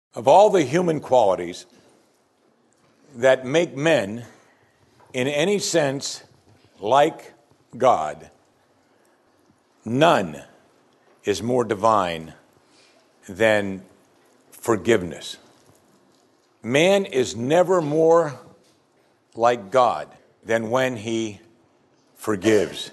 Of all the human qualities that make men, in any sense, like God, none is more divine than forgiveness. Man is never more like God than when he forgives.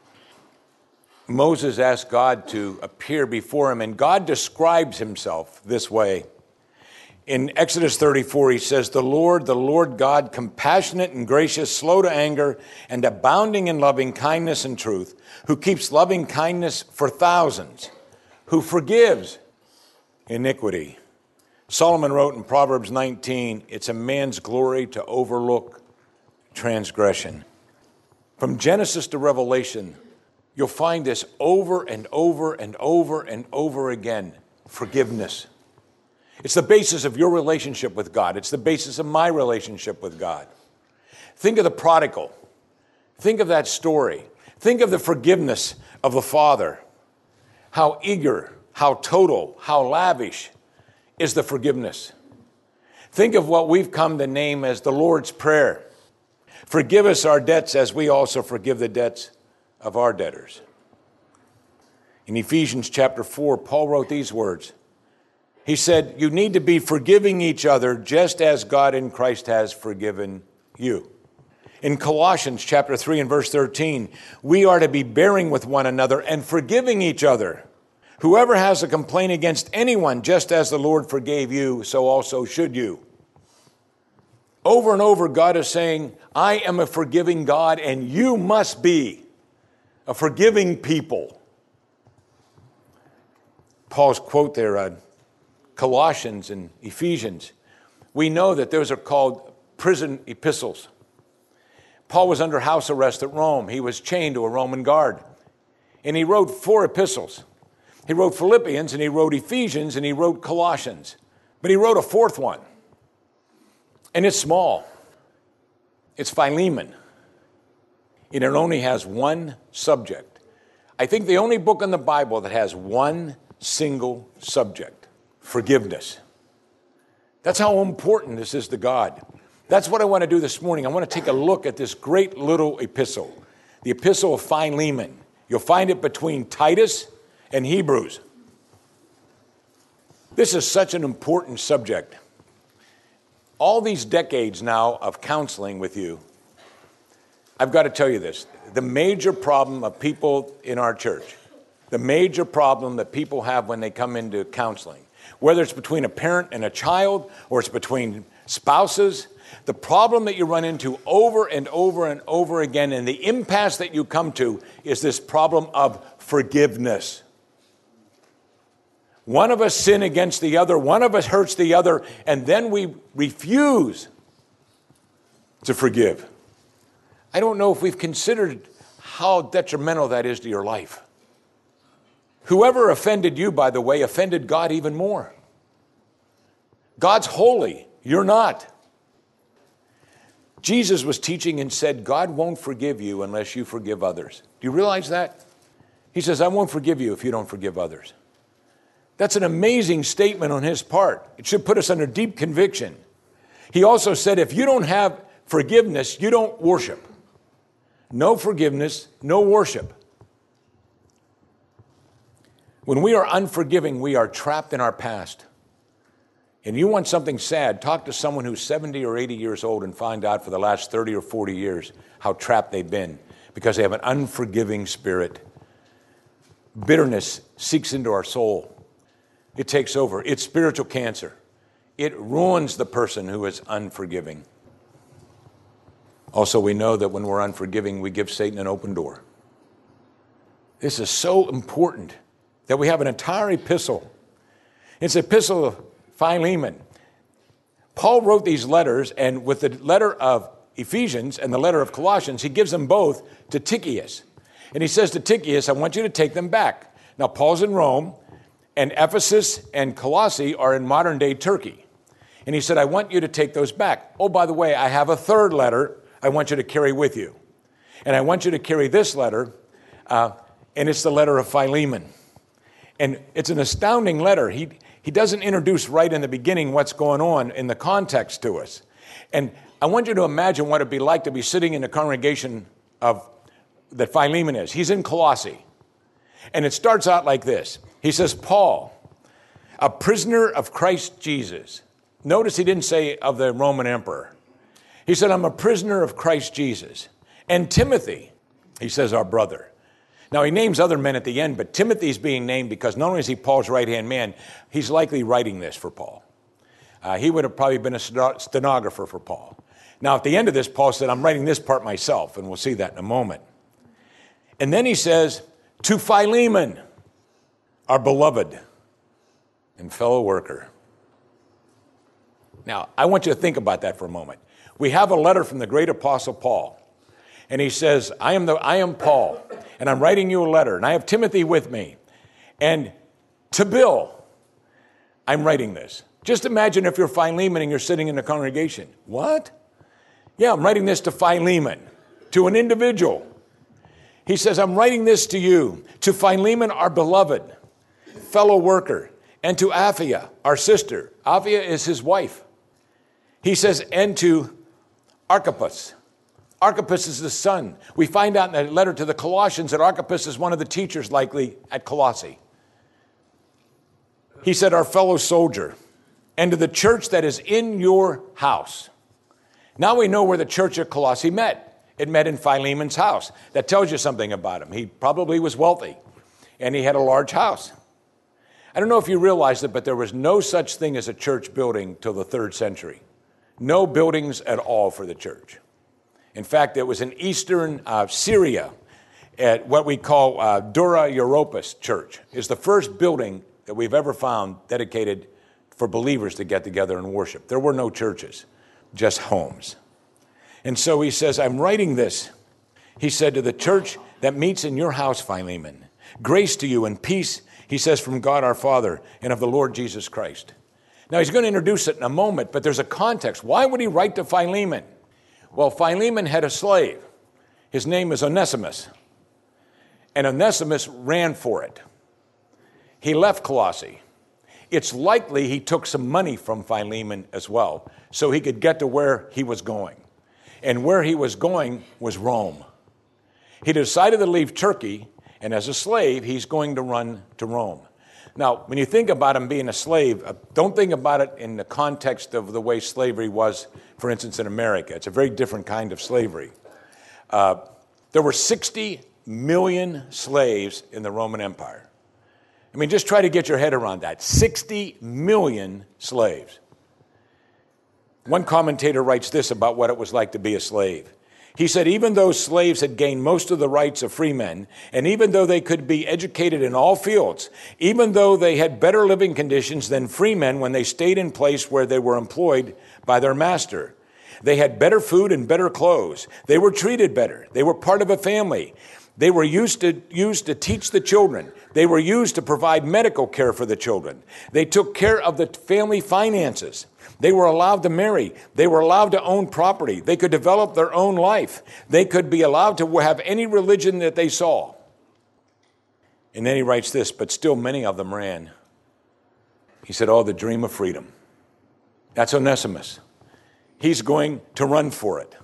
Moses asked God to appear before him, and God describes himself this way. In Exodus 34, he says, the Lord God, compassionate and gracious, slow to anger, and abounding in loving kindness and truth, who keeps loving kindness for thousands, who forgives iniquity. Solomon wrote in Proverbs 19, it's a man's glory to overlook transgression. From Genesis to Revelation, you'll find this over and over and over and over again, forgiveness. It's the basis of your relationship with God. It's the basis of my relationship with God. Think of the prodigal. Think of that story. Think of the forgiveness of the Father. How eager, how total, how lavish is the forgiveness. Think of what we've come to name as the Lord's Prayer. Forgive us our debts as we also forgive the debts of our debtors. In Ephesians chapter 4, Paul wrote these words. He said, you need to be forgiving each other just as God in Christ has forgiven you. In Colossians chapter 3 and verse 13, we are to be bearing with one another and forgiving each other. Whoever has a complaint against anyone, just as the Lord forgave you, so also should you. Over and over, God is saying, I am a forgiving God, and you must be a forgiving people. Paul's quote there, Colossians and Ephesians, we know that those are called prison epistles. Paul was under house arrest at Rome. He was chained to a Roman guard. And he wrote 4 epistles. He wrote Philippians, and he wrote Ephesians, and he wrote Colossians. But he wrote a 4th one. And it's small. It's Philemon. And it only has one subject. I think the only book in the Bible that has one single subject. Forgiveness. That's how important this is to God. That's what I want to do this morning. I want to take a look at this great little epistle, the epistle of Philemon. You'll find it between Titus and Hebrews. This is such an important subject. All these decades now of counseling with you, I've got to tell you this. The major problem of people in our church, the major problem that people have when they come into counseling, whether it's between a parent and a child or it's between spouses, the problem that you run into over and over and over again and the impasse that you come to is this problem of forgiveness. One of us sin against the other, one of us hurts the other, and then we refuse to forgive. I don't know if we've considered how detrimental that is to your life. Whoever offended you, by the way, offended God even more. God's holy. You're not. Jesus was teaching and said, God won't forgive you unless you forgive others. Do you realize that? He says, I won't forgive you if you don't forgive others. That's an amazing statement on his part. It should put us under deep conviction. He also said, if you don't have forgiveness, you don't worship. No forgiveness, no worship. When we are unforgiving, we are trapped in our past. And you want something sad, talk to someone who's 70 or 80 years old and find out for the last 30 or 40 years how trapped they've been because they have an unforgiving spirit. Bitterness seeks into our soul. It takes over. It's spiritual cancer. It ruins the person who is unforgiving. Also, we know that when we're unforgiving, we give Satan an open door. This is so important that we have an entire epistle. It's an epistle of Philemon. Paul wrote these letters, and with the letter of Ephesians and the letter of Colossians, he gives them both to Tychicus. And he says to Tychicus, I want you to take them back. Now, Paul's in Rome, and Ephesus and Colossae are in modern-day Turkey. And he said, I want you to take those back. Oh, by the way, I have a 3rd letter I want you to carry with you. And I want you to carry this letter, and it's the letter of Philemon. And it's an astounding letter. he doesn't introduce right in the beginning what's going on in the context to us. And I want you to imagine what it'd be like to be sitting in the congregation that Philemon is. He's in Colossae. And it starts out like this. He says, Paul, a prisoner of Christ Jesus. Notice he didn't say of the Roman emperor. He said, I'm a prisoner of Christ Jesus. And Timothy, he says, our brother. Now, he names other men at the end, but Timothy's being named because not only is he Paul's right-hand man, he's likely writing this for Paul. He would have probably been a stenographer for Paul. Now, at the end of this, Paul said, I'm writing this part myself, and we'll see that in a moment. And then he says, to Philemon, our beloved and fellow worker. Now, I want you to think about that for a moment. We have a letter from the great apostle Paul. And he says, I am Paul, and I'm writing you a letter, and I have Timothy with me. And to Bill, I'm writing this. Just imagine if you're Philemon and you're sitting in the congregation. What? Yeah, I'm writing this to Philemon, to an individual. He says, I'm writing this to you, to Philemon, our beloved, fellow worker, and to Apphia, our sister. Apphia is his wife. He says, and to Archippus. Archippus is the son. We find out in the letter to the Colossians that Archippus is one of the teachers likely at Colossae. He said, our fellow soldier, and to the church that is in your house. Now we know where the church at Colossae met. It met in Philemon's house. That tells you something about him. He probably was wealthy, and he had a large house. I don't know if you realize it, but there was no such thing as a church building till the 3rd century. No buildings at all for the church. In fact, it was in eastern Syria at what we call Dura Europos Church. Is the first building that we've ever found dedicated for believers to get together and worship. There were no churches, just homes. And so he says, I'm writing this. He said, to the church that meets in your house, Philemon, grace to you and peace, he says, from God our Father and of the Lord Jesus Christ. Now, he's going to introduce it in a moment, but there's a context. Why would he write to Philemon? Well, Philemon had a slave. His name is Onesimus. And Onesimus ran for it. He left Colossae. It's likely he took some money from Philemon as well, so he could get to where he was going. And where he was going was Rome. He decided to leave Turkey, and as a slave, he's going to run to Rome. Now, when you think about him being a slave, don't think about it in the context of the way slavery was, for instance, in America. It's a very different kind of slavery. There were 60 million slaves in the Roman Empire. I mean, just try to get your head around that. 60 million slaves. One commentator writes this about what it was like to be a slave. He said, even though slaves had gained most of the rights of free men, and even though they could be educated in all fields, even though they had better living conditions than free men when they stayed in place where they were employed by their master, they had better food and better clothes. They were treated better. They were part of a family. They were used to teach the children. They were used to provide medical care for the children. They took care of the family finances. They were allowed to marry. They were allowed to own property. They could develop their own life. They could be allowed to have any religion that they saw. And then he writes this, but still many of them ran. He said, oh, the dream of freedom. That's Onesimus. He's going to run for it.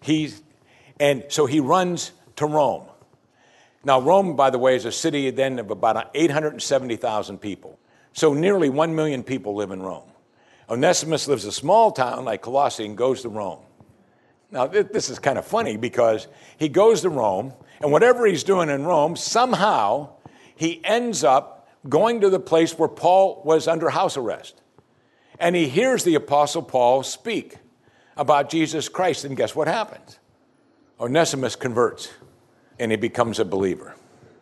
And so he runs to Rome. Now, Rome, by the way, is a city then of about 870,000 people. So nearly 1 million people live in Rome. Onesimus lives in a small town like Colossae and goes to Rome. Now, this is kind of funny because he goes to Rome, and whatever he's doing in Rome, somehow he ends up going to the place where Paul was under house arrest. And he hears the Apostle Paul speak about Jesus Christ, and guess what happens? Onesimus converts, and he becomes a believer.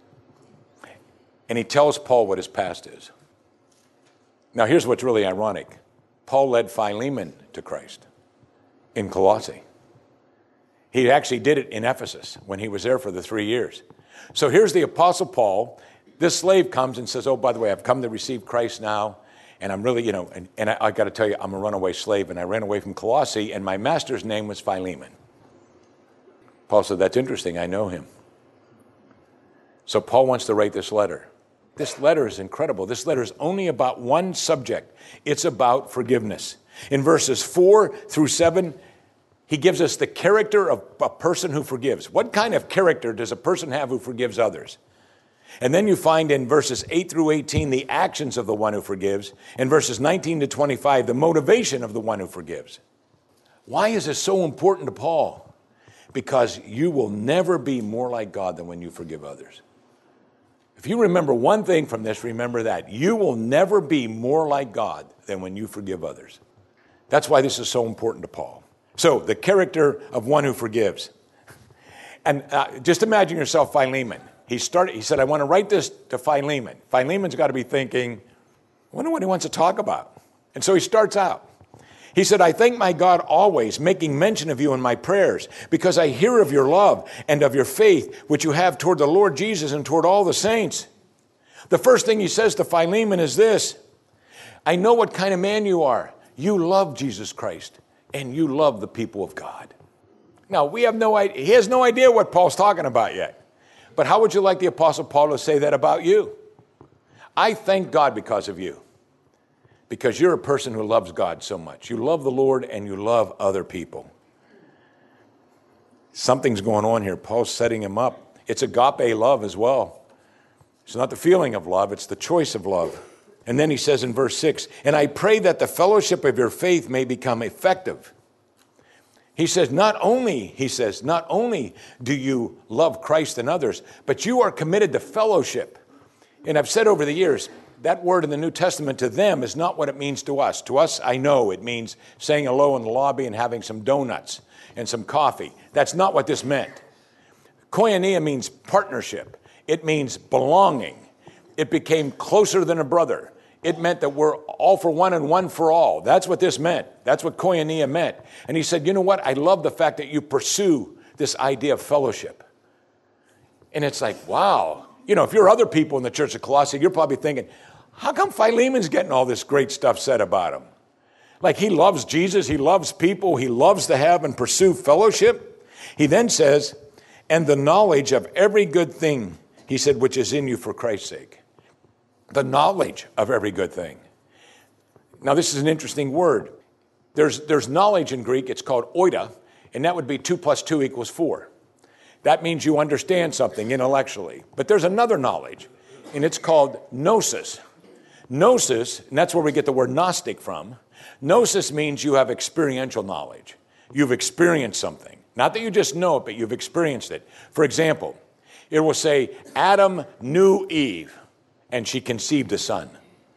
And he tells Paul what his past is. Now, here's what's really ironic. Paul led Philemon to Christ in Colossae. He actually did it in Ephesus when he was there for the 3 years. So here's the Apostle Paul. This slave comes and says, oh, by the way, I've come to receive Christ now, and I'm really, and I got to tell you, I'm a runaway slave, and I ran away from Colossae, and my master's name was Philemon. Paul said, that's interesting, I know him. So Paul wants to write this letter. This letter is incredible. This letter is only about one subject. It's about forgiveness. In verses 4 through 7, he gives us the character of a person who forgives. What kind of character does a person have who forgives others? And then you find in verses 8 through 18 the actions of the one who forgives. In verses 19 to 25, the motivation of the one who forgives. Why is this so important to Paul? Because you will never be more like God than when you forgive others. If you remember one thing from this, remember that. You will never be more like God than when you forgive others. That's why this is so important to Paul. So, the character of one who forgives. And just imagine yourself Philemon. He said, I want to write this to Philemon. Philemon's got to be thinking, I wonder what he wants to talk about. And so he starts out. He said, I thank my God always, making mention of you in my prayers, because I hear of your love and of your faith, which you have toward the Lord Jesus and toward all the saints. The first thing he says to Philemon is this: I know what kind of man you are. You love Jesus Christ, and you love the people of God. Now, we have no idea. He has no idea what Paul's talking about yet. But how would you like the Apostle Paul to say that about you? I thank God because of you. Because you're a person who loves God so much. You love the Lord and you love other people. Something's going on here. Paul's setting him up. It's agape love as well. It's not the feeling of love, it's the choice of love. And then he says in verse 6, and I pray that the fellowship of your faith may become effective. He says, not only do you love Christ and others, but you are committed to fellowship. And I've said over the years, that word in the New Testament to them is not what it means to us. To us, I know it means saying hello in the lobby and having some donuts and some coffee. That's not what this meant. Koinonia means partnership. It means belonging. It became closer than a brother. It meant that we're all for one and one for all. That's what this meant. That's what koinonia meant. And he said, you know what? I love the fact that you pursue this idea of fellowship. And it's like, wow. You know, if you're other people in the church of Colossae, you're probably thinking, how come Philemon's getting all this great stuff said about him? Like he loves Jesus, he loves people, he loves to have and pursue fellowship. He then says, and the knowledge of every good thing, he said, which is in you for Christ's sake. The knowledge of every good thing. Now, this is an interesting word. There's knowledge in Greek. It's called oida, and that would be 2 + 2 = 4. That means you understand something intellectually. But there's another knowledge, and it's called gnosis. Gnosis, and that's where we get the word Gnostic from. Gnosis means you have experiential knowledge. You've experienced something. Not that you just know it, but you've experienced it. For example, it will say, Adam knew Eve, and she conceived a son.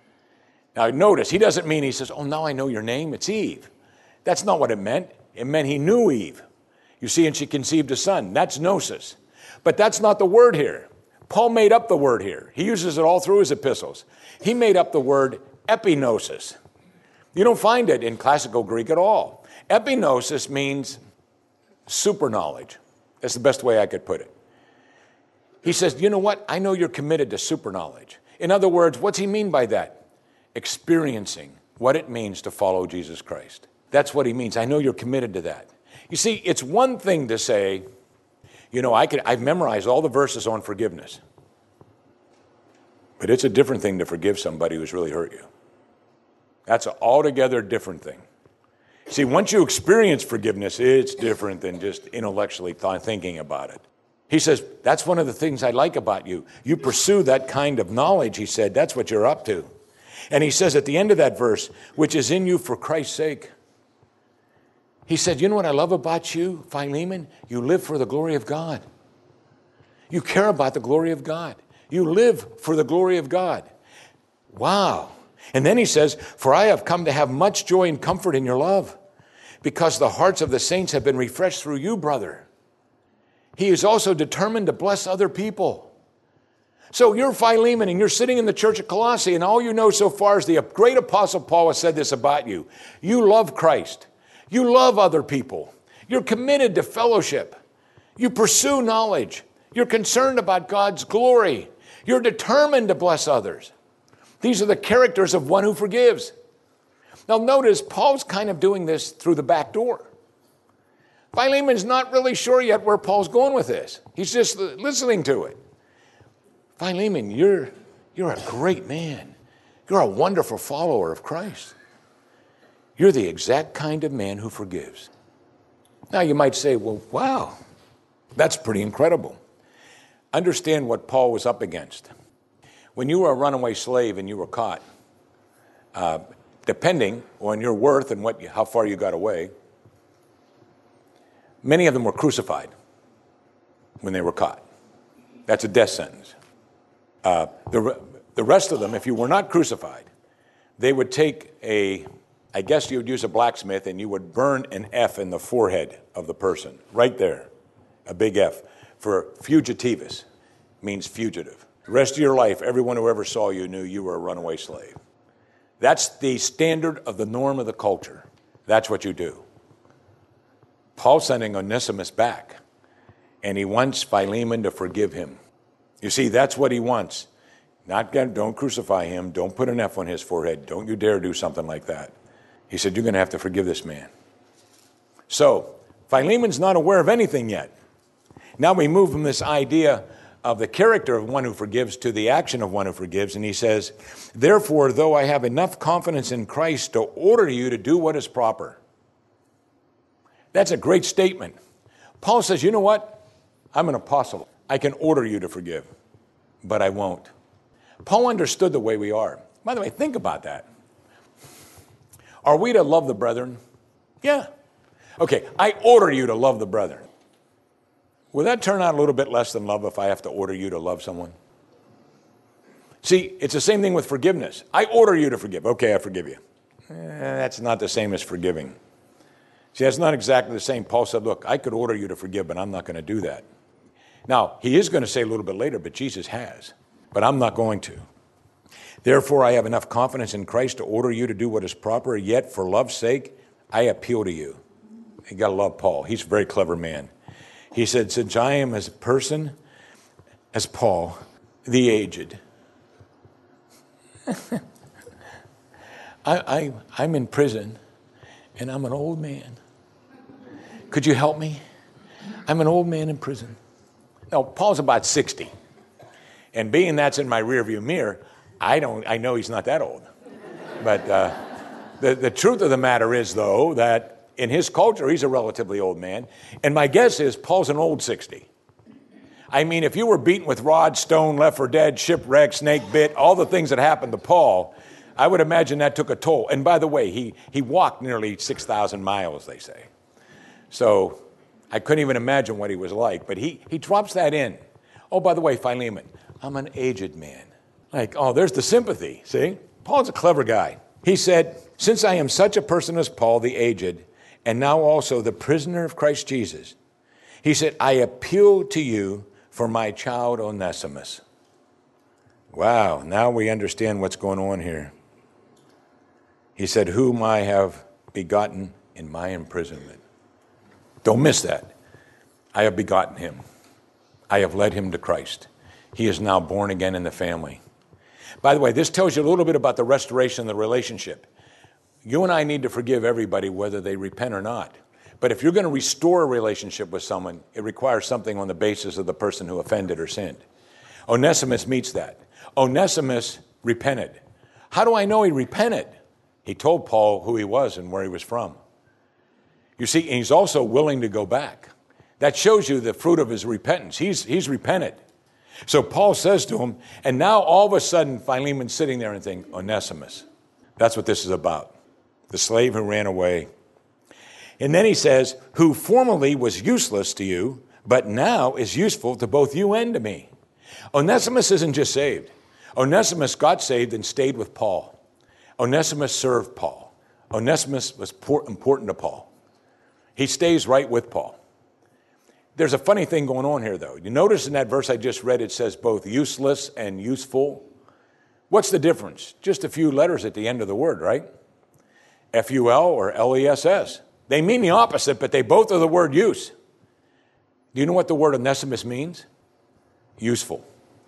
Now notice, he doesn't mean, he says, oh, now I know your name, it's Eve. That's not what it meant. It meant he knew Eve. You see, and she conceived a son. That's gnosis. But that's not the word here. Paul made up the word here. He uses it all through his epistles. He made up the word epignosis. You don't find it in classical Greek at all. Epignosis means super knowledge. That's the best way I could put it. He says, you know what? I know you're committed to super knowledge. In other words, what's he mean by that? Experiencing what it means to follow Jesus Christ. That's what he means. I know you're committed to that. You see, it's one thing to say, you know, I've memorized all the verses on forgiveness. But it's a different thing to forgive somebody who's really hurt you. That's an altogether different thing. See, once you experience forgiveness, it's different than just intellectually thinking about it. He says, that's one of the things I like about you. You pursue that kind of knowledge, he said. That's what you're up to. And he says at the end of that verse, which is in you for Christ's sake. He said, you know what I love about you, Philemon? You live for the glory of God. You care about the glory of God. You live for the glory of God. Wow. And then he says, for I have come to have much joy and comfort in your love, because the hearts of the saints have been refreshed through you, brother. He is also determined to bless other people. So you're Philemon and you're sitting in the church of Colossae, and all you know so far is the great apostle Paul has said this about you. You love Christ. You love other people. You're committed to fellowship. You pursue knowledge. You're concerned about God's glory. You're determined to bless others. These are the characters of one who forgives. Now notice, Paul's kind of doing this through the back door. Philemon's not really sure yet where Paul's going with this. He's just listening to it. Philemon, you're You're a great man. You're a wonderful follower of Christ. You're the exact kind of man who forgives. Now you might say, well, wow, that's pretty incredible. Understand what Paul was up against. When you were a runaway slave and you were caught, depending on your worth and how far you got away, many of them were crucified when they were caught. That's a death sentence. The rest of them, if you were not crucified, they would take I guess you would use a blacksmith and you would burn an F in the forehead of the person, right there, a big F, for fugitivus, means fugitive. The rest of your life, everyone who ever saw you knew you were a runaway slave. That's the standard of the norm of the culture. That's what you do. Paul's sending Onesimus back, and he wants Philemon to forgive him. You see, that's what he wants. Don't crucify him. Don't put an F on his forehead. Don't you dare do something like that. He said, you're going to have to forgive this man. So, Philemon's not aware of anything yet. Now we move from this idea of the character of one who forgives to the action of one who forgives, and he says, therefore, though I have enough confidence in Christ to order you to do what is proper. That's a great statement. Paul says, you know what? I'm an apostle. I can order you to forgive, but I won't. Paul understood the way we are. By the way, think about that. Are we to love the brethren? Yeah. Okay, I order you to love the brethren. Will that turn out a little bit less than love if I have to order you to love someone? See, it's the same thing with forgiveness. I order you to forgive. Okay, I forgive you. That's not the same as forgiving. See, that's not exactly the same. Paul said, look, I could order you to forgive, but I'm not going to do that. Now, he is going to say a little bit later, but Jesus has. But I'm not going to. Therefore, I have enough confidence in Christ to order you to do what is proper, yet for love's sake, I appeal to you. You got to love Paul. He's a very clever man. He said, since I am as a person, as Paul, the aged, I'm in prison, and I'm an old man. Could you help me? I'm an old man in prison. No, Paul's about 60. And being that's in my rearview mirror, I know he's not that old. But the truth of the matter is, though, that in his culture, he's a relatively old man. And my guess is Paul's an old 60. I mean, if you were beaten with rod, stone, left for dead, shipwreck, snake bit, all the things that happened to Paul, I would imagine that took a toll. And by the way, he walked nearly 6,000 miles, they say. So I couldn't even imagine what he was like. But he drops that in. Oh, by the way, Philemon, I'm an aged man. Like, oh, there's the sympathy, see? Paul's a clever guy. He said, since I am such a person as Paul, the aged, and now also the prisoner of Christ Jesus, he said, I appeal to you for my child Onesimus. Wow, now we understand what's going on here. He said, whom I have begotten in my imprisonment. Don't miss that. I have begotten him. I have led him to Christ. He is now born again in the family. By the way, this tells you a little bit about the restoration of the relationship. You and I need to forgive everybody whether they repent or not. But if you're going to restore a relationship with someone, it requires something on the basis of the person who offended or sinned. Onesimus meets that. Onesimus repented. How do I know he repented? He told Paul who he was and where he was from. You see, and he's also willing to go back. That shows you the fruit of his repentance. He's repented. So Paul says to him, and now all of a sudden Philemon's sitting there and thinking, Onesimus. That's what this is about. The slave who ran away. And then he says, who formerly was useless to you, but now is useful to both you and to me. Onesimus isn't just saved. Onesimus got saved and stayed with Paul. Onesimus served Paul. Onesimus was important to Paul. He stays right with Paul. There's a funny thing going on here, though. You notice in that verse I just read, it says both useless and useful. What's the difference? Just a few letters at the end of the word, right? F-U-L or L-E-S-S. They mean the opposite, but they both are the word use. Do you know what the word Onesimus means? Useful.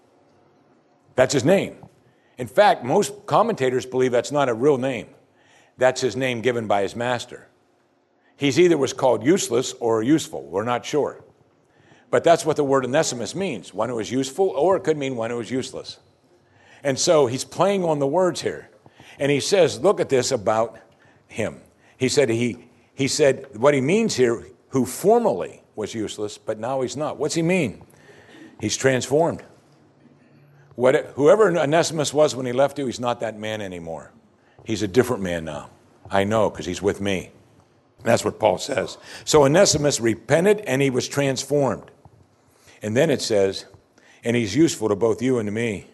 That's his name. In fact, most commentators believe that's not a real name. That's his name given by his master. He's either was called useless or useful. We're not sure. But that's what the word Onesimus means, one who is useful, or it could mean one who is useless. And so he's playing on the words here. And he says, look at this about him. He said what he means here, who formerly was useless, but now he's not. What's he mean? He's transformed. Whoever Onesimus was when he left you, he's not that man anymore. He's a different man now. I know, because he's with me. And that's what Paul says. So Onesimus repented and he was transformed. And then it says, and he's useful to both you and to me.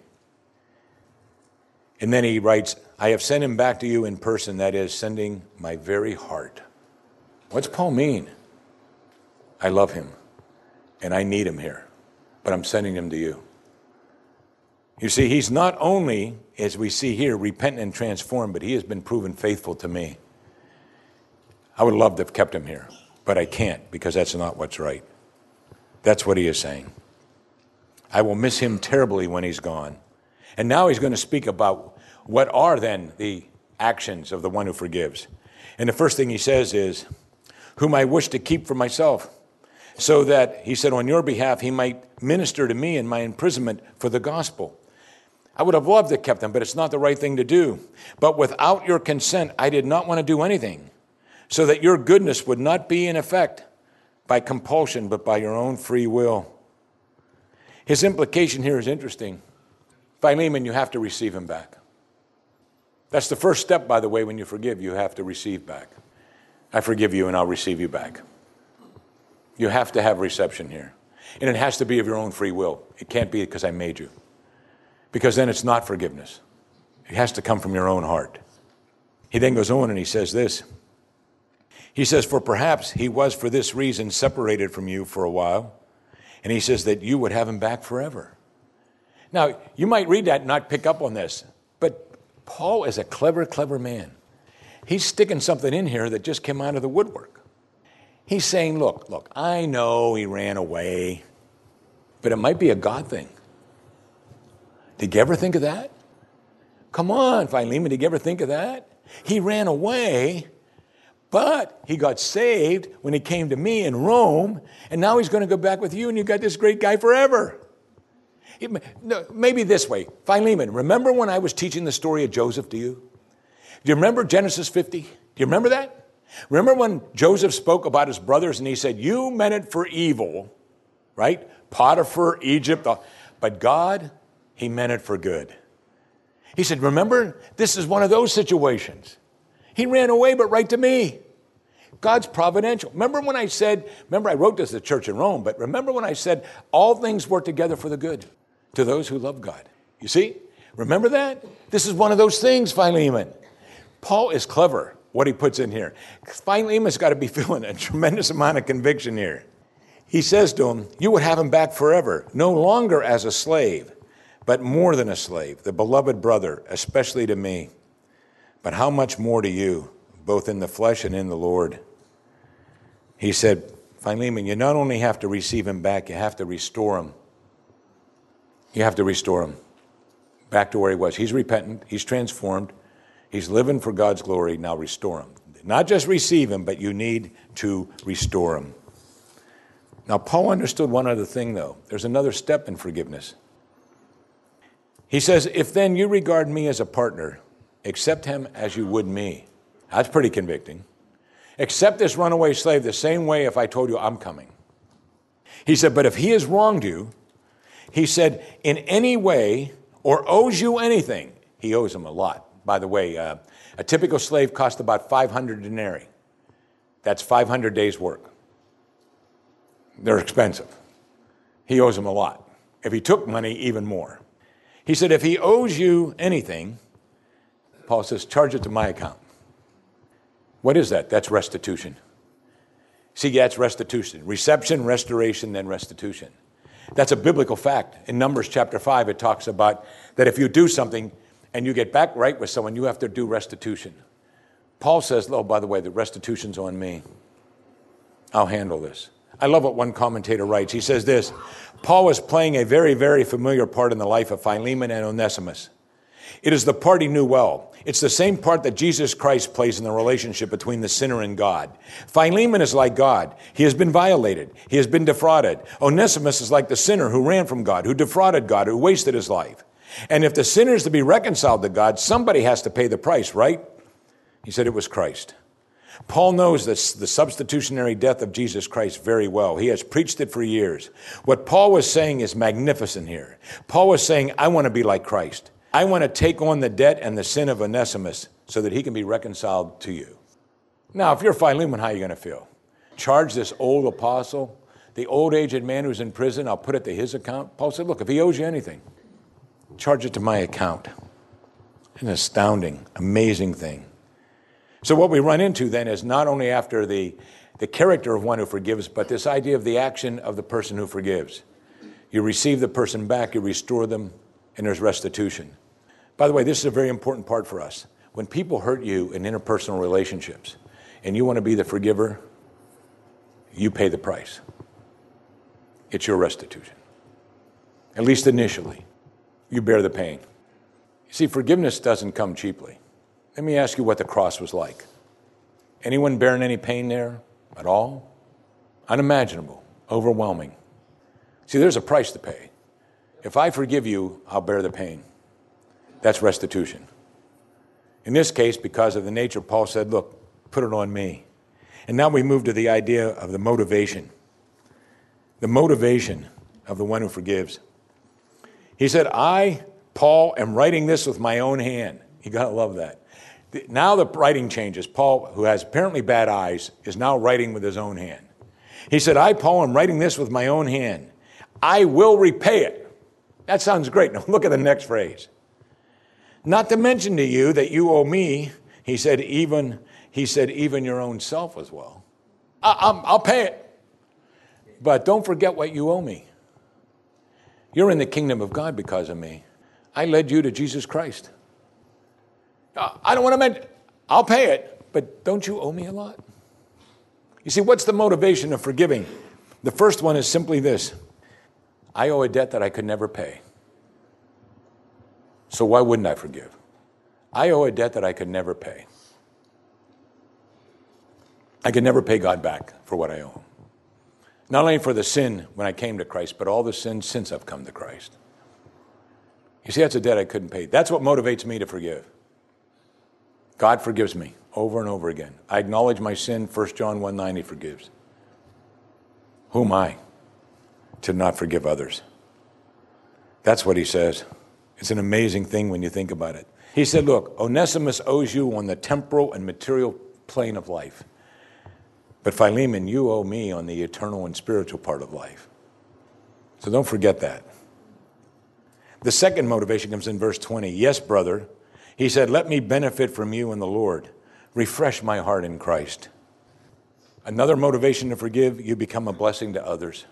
And then he writes, I have sent him back to you in person, that is, sending my very heart. What's Paul mean? I love him, and I need him here, but I'm sending him to you. You see, he's not only, as we see here, repentant and transformed, but he has been proven faithful to me. I would love to have kept him here, but I can't, because that's not what's right. That's what he is saying. I will miss him terribly when he's gone. And now he's going to speak about what are then the actions of the one who forgives. And the first thing he says is, whom I wish to keep for myself, so that, he said, on your behalf, he might minister to me in my imprisonment for the gospel. I would have loved to have kept him, but it's not the right thing to do. But without your consent, I did not want to do anything, so that your goodness would not be in effect by compulsion, but by your own free will. His implication here is interesting. Philemon, you have to receive him back. That's the first step, by the way, when you forgive, you have to receive back. I forgive you and I'll receive you back. You have to have reception here. And it has to be of your own free will. It can't be because I made you. Because then it's not forgiveness. It has to come from your own heart. He then goes on and he says this. He says, for perhaps he was for this reason separated from you for a while. And he says that you would have him back forever. Now, you might read that and not pick up on this, but Paul is a clever, clever man. He's sticking something in here that just came out of the woodwork. He's saying, look, I know he ran away, but it might be a God thing. Did you ever think of that? Come on, Philemon, did you ever think of that? He ran away, but he got saved when he came to me in Rome, and now he's going to go back with you, and you got this great guy forever. Maybe this way. Philemon, remember when I was teaching the story of Joseph to you? Do you remember Genesis 50? Do you remember that? Remember when Joseph spoke about his brothers and he said, you meant it for evil, right? Potiphar, Egypt, but God, he meant it for good. He said, remember, this is one of those situations. He ran away, but right to me. God's providential. Remember I wrote this to the church in Rome, but remember when I said, all things work together for the good to those who love God. You see? Remember that? This is one of those things, Philemon. Paul is clever, what he puts in here. Philemon's got to be feeling a tremendous amount of conviction here. He says to him, you would have him back forever, no longer as a slave, but more than a slave, the beloved brother, especially to me. But how much more to you, both in the flesh and in the Lord? He said, Philemon, you not only have to receive him back, you have to restore him. You have to restore him back to where he was. He's repentant. He's transformed. He's living for God's glory. Now restore him. Not just receive him, but you need to restore him. Now, Paul understood one other thing, though. There's another step in forgiveness. He says, if then you regard me as a partner, accept him as you would me. That's pretty convicting. Accept this runaway slave the same way if I told you I'm coming. He said, but if he has wronged you, he said, in any way or owes you anything, he owes him a lot. By the way, a typical slave cost about 500 denarii. That's 500 days' work. They're expensive. He owes him a lot. If he took money, even more. He said, if he owes you anything, Paul says, charge it to my account. What is that? That's restitution. See, that's restitution. Reception, restoration, then restitution. That's a biblical fact. In Numbers chapter 5, it talks about that if you do something and you get back right with someone, you have to do restitution. Paul says, oh, by the way, the restitution's on me. I'll handle this. I love what one commentator writes. He says this, Paul is playing a very, very familiar part in the life of Philemon and Onesimus. It is the part he knew well. It's the same part that Jesus Christ plays in the relationship between the sinner and God. Philemon is like God. He has been violated. He has been defrauded. Onesimus is like the sinner who ran from God, who defrauded God, who wasted his life. And if the sinner is to be reconciled to God, somebody has to pay the price, right? He said it was Christ. Paul knows the substitutionary death of Jesus Christ very well. He has preached it for years. What Paul was saying is magnificent here. Paul was saying, I want to be like Christ. I want to take on the debt and the sin of Onesimus so that he can be reconciled to you. Now, if you're Philemon, how are you going to feel? Charge this old apostle, the old aged man who's in prison, I'll put it to his account? Paul said, look, if he owes you anything, charge it to my account. An astounding, amazing thing. So what we run into then is not only after the character of one who forgives, but this idea of the action of the person who forgives. You receive the person back, you restore them, and there's restitution. By the way, this is a very important part for us. When people hurt you in interpersonal relationships and you want to be the forgiver, you pay the price. It's your restitution. At least initially, you bear the pain. You see, forgiveness doesn't come cheaply. Let me ask you what the cross was like. Anyone bearing any pain there at all? Unimaginable, overwhelming. See, there's a price to pay. If I forgive you, I'll bear the pain. That's restitution. In this case, because of the nature, Paul said, look, put it on me. And now we move to the idea of the motivation. The motivation of the one who forgives. He said, I, Paul, am writing this with my own hand. You got to love that. Now the writing changes. Paul, who has apparently bad eyes, is now writing with his own hand. He said, I, Paul, am writing this with my own hand. I will repay it. That sounds great. Now look at the next phrase. Not to mention to you that you owe me, he said, even your own self as well. I'll pay it. But don't forget what you owe me. You're in the kingdom of God because of me. I led you to Jesus Christ. I don't want to mention, I'll pay it, but don't you owe me a lot? You see, what's the motivation of forgiving? The first one is simply this. I owe a debt that I could never pay. So why wouldn't I forgive? I owe a debt that I could never pay. I could never pay God back for what I owe him. Not only for the sin when I came to Christ, but all the sins since I've come to Christ. You see, that's a debt I couldn't pay. That's what motivates me to forgive. God forgives me over and over again. I acknowledge my sin. 1 John 1:9, he forgives. Who am I to not forgive others? That's what he says. It's an amazing thing when you think about it. He said, look, Onesimus owes you on the temporal and material plane of life. But Philemon, you owe me on the eternal and spiritual part of life. So don't forget that. The second motivation comes in verse 20. Yes, brother. He said, let me benefit from you in the Lord. Refresh my heart in Christ. Another motivation to forgive, you become a blessing to others.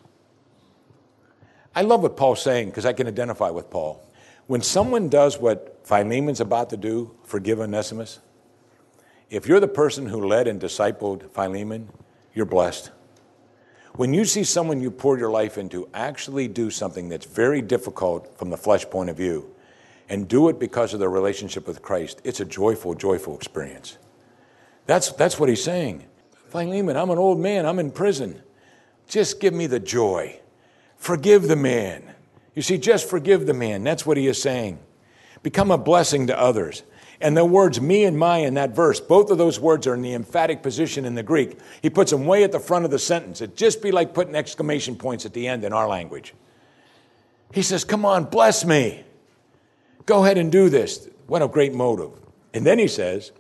I love what Paul's saying because I can identify with Paul. When someone does what Philemon's about to do, forgive Onesimus, if you're the person who led and discipled Philemon, you're blessed. When you see someone you poured your life into actually do something that's very difficult from the flesh point of view, and do it because of their relationship with Christ, it's a joyful, joyful experience. That's what he's saying. Philemon, I'm an old man. I'm in prison. Just give me the joy. Forgive the man. You see, just forgive the man. That's what he is saying. Become a blessing to others. And the words me and my in that verse, both of those words are in the emphatic position in the Greek. He puts them way at the front of the sentence. It'd just be like putting exclamation points at the end in our language. He says, come on, bless me. Go ahead and do this. What a great motive. And then he says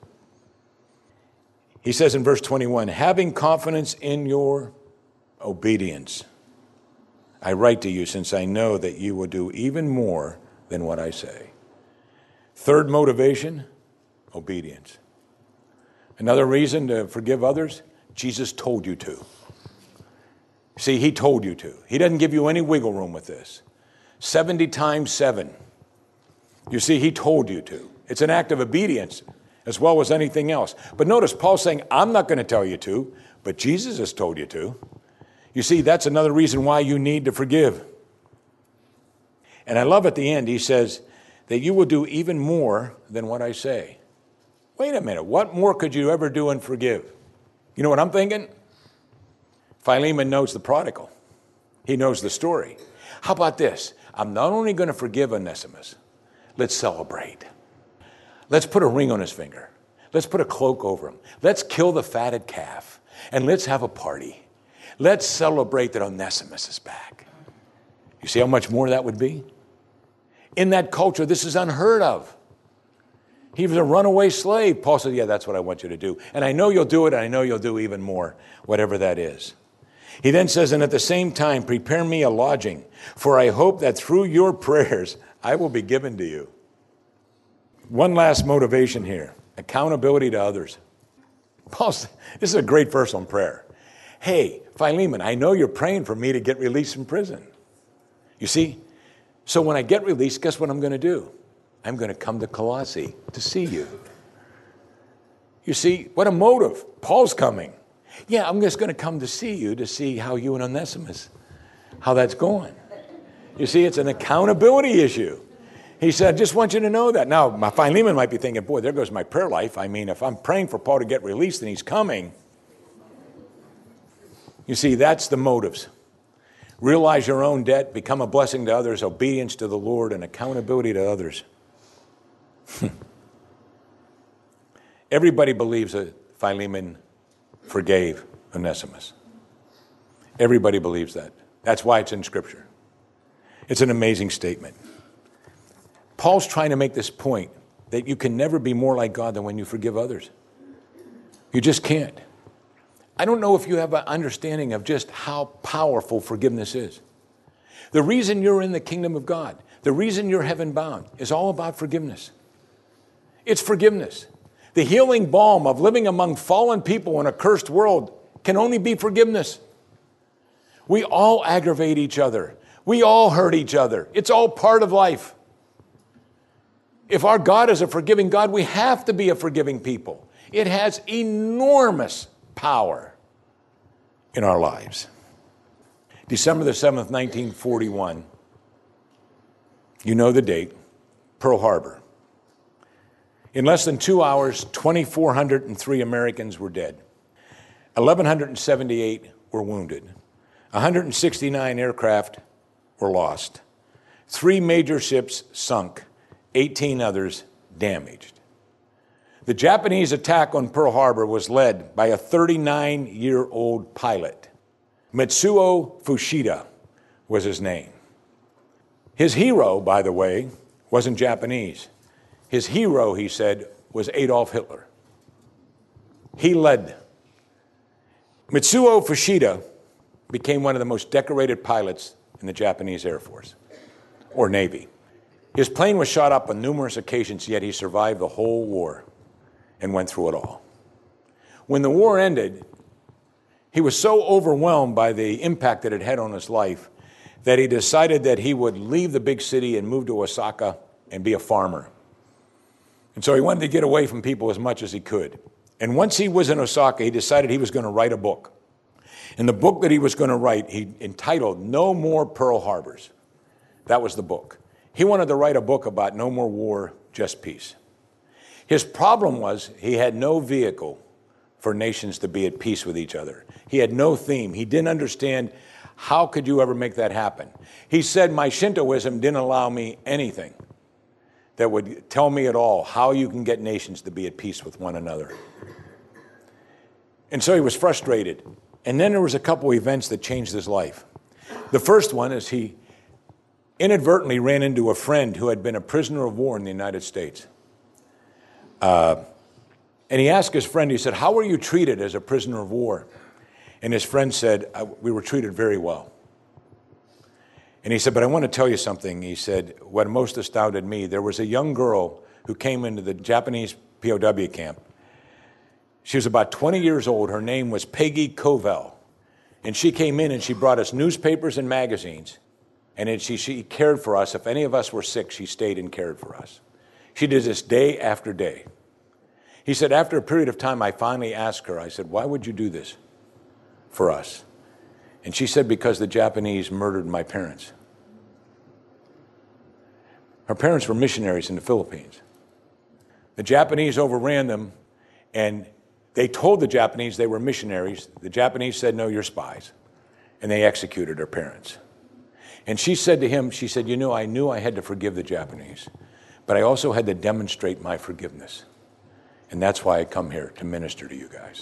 in verse 21, having confidence in your obedience, I write to you since I know that you will do even more than what I say. Third motivation, obedience. Another reason to forgive others, Jesus told you to. See, he told you to. He doesn't give you any wiggle room with this. 70 times 7. You see, he told you to. It's an act of obedience as well as anything else. But notice Paul's saying, I'm not going to tell you to, but Jesus has told you to. You see, that's another reason why you need to forgive. And I love at the end, he says that you will do even more than what I say. Wait a minute, what more could you ever do and forgive? You know what I'm thinking? Philemon knows the prodigal. He knows the story. How about this? I'm not only going to forgive Onesimus, Let's celebrate. Let's put a ring on his finger. Let's put a cloak over him. Let's kill the fatted calf, and let's have a party. Let's celebrate that Onesimus is back. You see how much more that would be? In that culture, this is unheard of. He was a runaway slave. Paul said, yeah, that's what I want you to do. And I know you'll do it, and I know you'll do even more, whatever that is. He then says, and at the same time, prepare me a lodging, for I hope that through your prayers, I will be given to you. One last motivation here, accountability to others. This is a great verse on prayer. Hey, Philemon, I know you're praying for me to get released from prison. You see? So when I get released, guess what I'm going to do? I'm going to come to Colossae to see you. You see, what a motive. Paul's coming. Yeah, I'm just going to come to see you to see how you and Onesimus, how that's going. You see, it's an accountability issue. He said, I just want you to know that. Now, my Philemon might be thinking, boy, there goes my prayer life. I mean, if I'm praying for Paul to get released and he's coming. You see, that's the motives. Realize your own debt, become a blessing to others, obedience to the Lord, and accountability to others. Everybody believes that Philemon forgave Onesimus. Everybody believes that. That's why it's in Scripture. It's an amazing statement. Paul's trying to make this point that you can never be more like God than when you forgive others. You just can't. I don't know if you have an understanding of just how powerful forgiveness is. The reason you're in the kingdom of God, the reason you're heaven bound, is all about forgiveness. It's forgiveness. The healing balm of living among fallen people in a cursed world can only be forgiveness. We all aggravate each other. We all hurt each other. It's all part of life. If our God is a forgiving God, we have to be a forgiving people. It has enormous power in our lives. December the 7th, 1941. You know the date. Pearl Harbor. In less than 2 hours, 2,403 Americans were dead. 1,178 were wounded. 169 aircraft were lost. 3 major ships sunk. 18 others damaged. The Japanese attack on Pearl Harbor was led by a 39-year-old pilot. Mitsuo Fuchida was his name. His hero, by the way, wasn't Japanese. His hero, he said, was Adolf Hitler. He led. Mitsuo Fuchida became one of the most decorated pilots in the Japanese Air Force, or Navy. His plane was shot up on numerous occasions, yet he survived the whole war and went through it all. When the war ended, he was so overwhelmed by the impact that it had on his life that he decided that he would leave the big city and move to Osaka and be a farmer. And so he wanted to get away from people as much as he could. And once he was in Osaka, he decided he was going to write a book. And the book that he was going to write, he entitled No More Pearl Harbors. That was the book. He wanted to write a book about no more war, just peace. His problem was he had no vehicle for nations to be at peace with each other. He had no theme. He didn't understand how could you ever make that happen. He said, my Shintoism didn't allow me anything that would tell me at all how you can get nations to be at peace with one another. And so he was frustrated. And then there was a couple events that changed his life. The first one is he inadvertently ran into a friend who had been a prisoner of war in the United States. And he asked his friend, he said, how were you treated as a prisoner of war? And his friend said, we were treated very well. And he said, but I want to tell you something. He said, what most astounded me, there was a young girl who came into the Japanese POW camp. She was about 20 years old. Her name was Peggy Covell. And she came in and she brought us newspapers and magazines. And she cared for us. If any of us were sick, she stayed and cared for us. She did this day after day. He said, after a period of time, I finally asked her, I said, why would you do this for us? And she said, because the Japanese murdered my parents. Her parents were missionaries in the Philippines. The Japanese overran them, and they told the Japanese they were missionaries. The Japanese said, no, you're spies. And they executed her parents. And she said to him, she said, I knew I had to forgive the Japanese. but I also had to demonstrate my forgiveness. And that's why I come here to minister to you guys.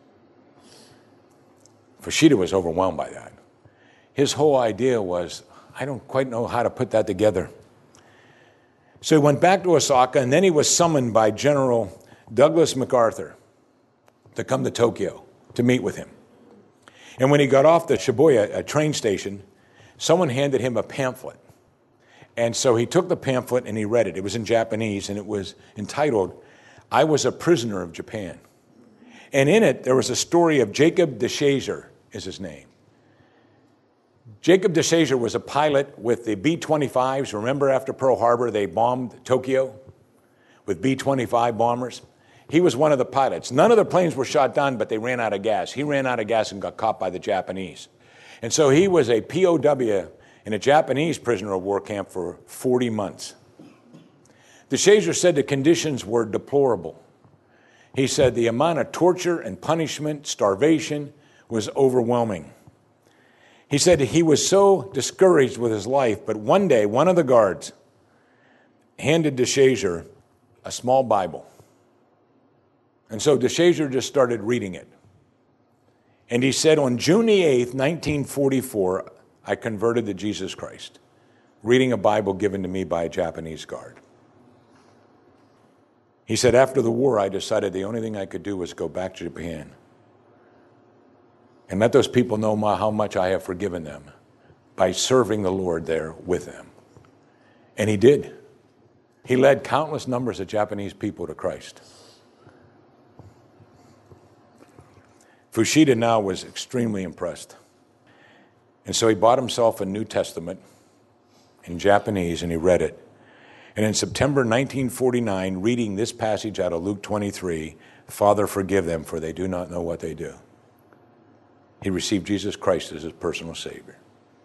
Fushida was overwhelmed by that. His whole idea was, I don't quite know how to put that together. So he went back to Osaka, and then he was summoned by General Douglas MacArthur to come to Tokyo to meet with him. And when he got off the Shibuya train station, someone handed him a pamphlet. And so he took the pamphlet and he read it. It was in Japanese, and it was entitled, I Was a Prisoner of Japan. And in it, there was a story of Jacob de Shazer, is his name. Jacob de Shazer was a pilot with the B-25s. Remember, after Pearl Harbor, they bombed Tokyo with B-25 bombers? He was one of the pilots. None of the planes were shot down, but they ran out of gas. He ran out of gas and got caught by the Japanese. And so he was a POW in a Japanese prisoner of war camp for 40 months. De Shazer said the conditions were deplorable. He said the amount of torture and punishment, starvation, was overwhelming. He said he was so discouraged with his life, but one day, one of the guards handed de Shazer a small Bible. And so de Shazer just started reading it. And he said, on June the 8th, 1944, I converted to Jesus Christ, reading a Bible given to me by a Japanese guard. He said, after the war, I decided the only thing I could do was go back to Japan and let those people know how much I have forgiven them by serving the Lord there with them. And he did. He led countless numbers of Japanese people to Christ. Fushida now was extremely impressed. And so he bought himself a New Testament in Japanese, and he read it. And in September 1949, reading this passage out of Luke 23, Father, forgive them, for they do not know what they do, he received Jesus Christ as his personal Savior.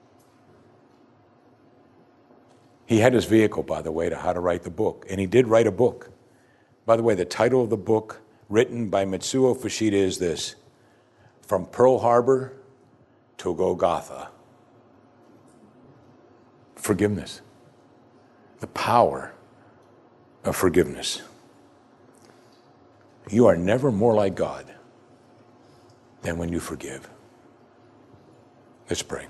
He had his vehicle, by the way, to how to write the book. And he did write a book. By the way, the title of the book written by Mitsuo Fushida is this, From Pearl Harbor to Golgotha. Forgiveness. The power of forgiveness. You are never more like God than when you forgive. Let's pray.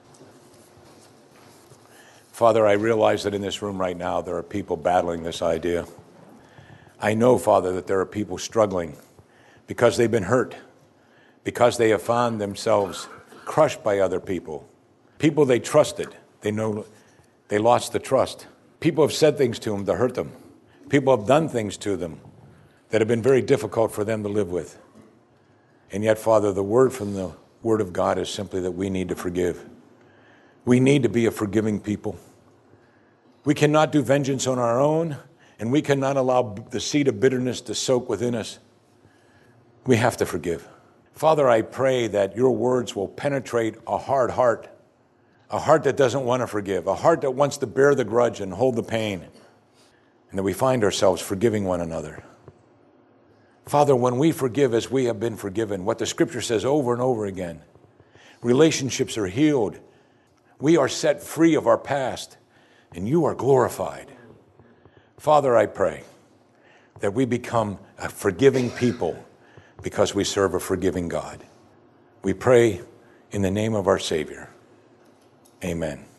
Father, I realize that in this room right now there are people battling this idea. I know, Father, that there are people struggling because they've been hurt, because they have found themselves crushed by other people. People they trusted, they know they lost the trust. People have said things to them to hurt them. People have done things to them that have been very difficult for them to live with. And yet, Father, the word from the Word of God is simply that we need to forgive. We need to be a forgiving people. We cannot do vengeance on our own, and we cannot allow the seed of bitterness to soak within us. We have to forgive. Father, I pray that your words will penetrate a hard heart, a heart that doesn't want to forgive, a heart that wants to bear the grudge and hold the pain, and that we find ourselves forgiving one another. Father, when we forgive as we have been forgiven, what the Scripture says over and over again, relationships are healed. We are set free of our past, and you are glorified. Father, I pray that we become a forgiving people because we serve a forgiving God. We pray in the name of our Savior. Amen.